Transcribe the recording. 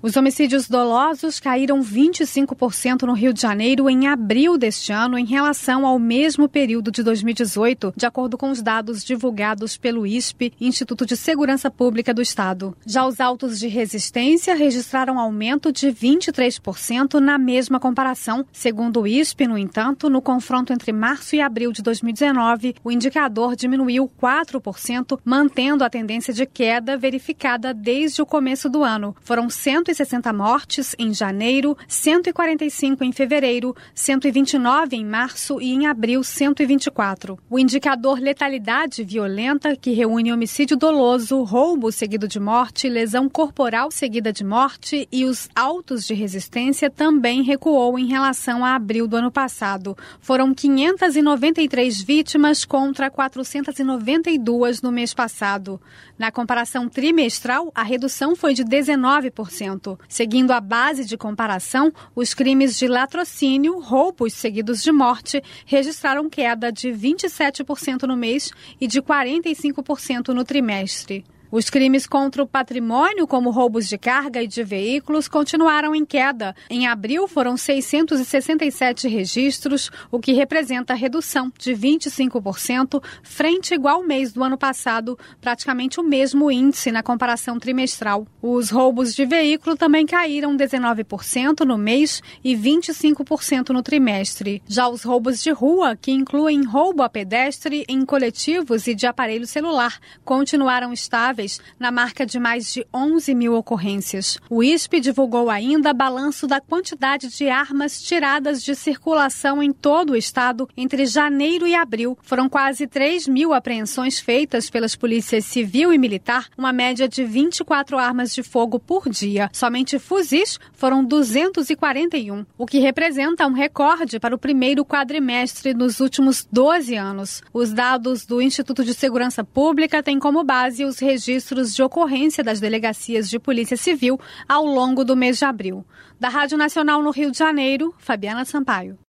Os homicídios dolosos caíram 25% no Rio de Janeiro em abril deste ano em relação ao mesmo período de 2018, de acordo com os dados divulgados pelo ISP, Instituto de Segurança Pública do Estado. Já os autos de resistência registraram aumento de 23% na mesma comparação. Segundo o ISP, no entanto, no confronto entre março e abril de 2019, o indicador diminuiu 4%, mantendo a tendência de queda verificada desde o começo do ano. Foram 160 mortes em janeiro, 145 em fevereiro, 129 em março e em abril 124. O indicador letalidade violenta, que reúne homicídio doloso, roubo seguido de morte, lesão corporal seguida de morte e os autos de resistência, também recuou em relação a abril do ano passado. Foram 593 vítimas contra 492 no mês passado. Na comparação trimestral, a redução foi de 19%. Seguindo a base de comparação, os crimes de latrocínio, roubos seguidos de morte, registraram queda de 27% no mês e de 45% no trimestre. Os crimes contra o patrimônio, como roubos de carga e de veículos, continuaram em queda. Em abril, foram 667 registros, o que representa redução de 25%, frente igual mês do ano passado, praticamente o mesmo índice na comparação trimestral. Os roubos de veículo também caíram 19% no mês e 25% no trimestre. Já os roubos de rua, que incluem roubo a pedestre, em coletivos e de aparelho celular, continuaram estáveis, na marca de mais de 11 mil ocorrências. O ISP divulgou ainda balanço da quantidade de armas tiradas de circulação em todo o estado entre janeiro e abril. Foram quase 3 mil apreensões feitas pelas polícias civil e militar, uma média de 24 armas de fogo por dia. Somente fuzis foram 241, o que representa um recorde para o primeiro quadrimestre nos últimos 12 anos. Os dados do Instituto de Segurança Pública têm como base os registros de ocorrência das delegacias de Polícia Civil ao longo do mês de abril. Da Rádio Nacional no Rio de Janeiro, Fabiana Sampaio.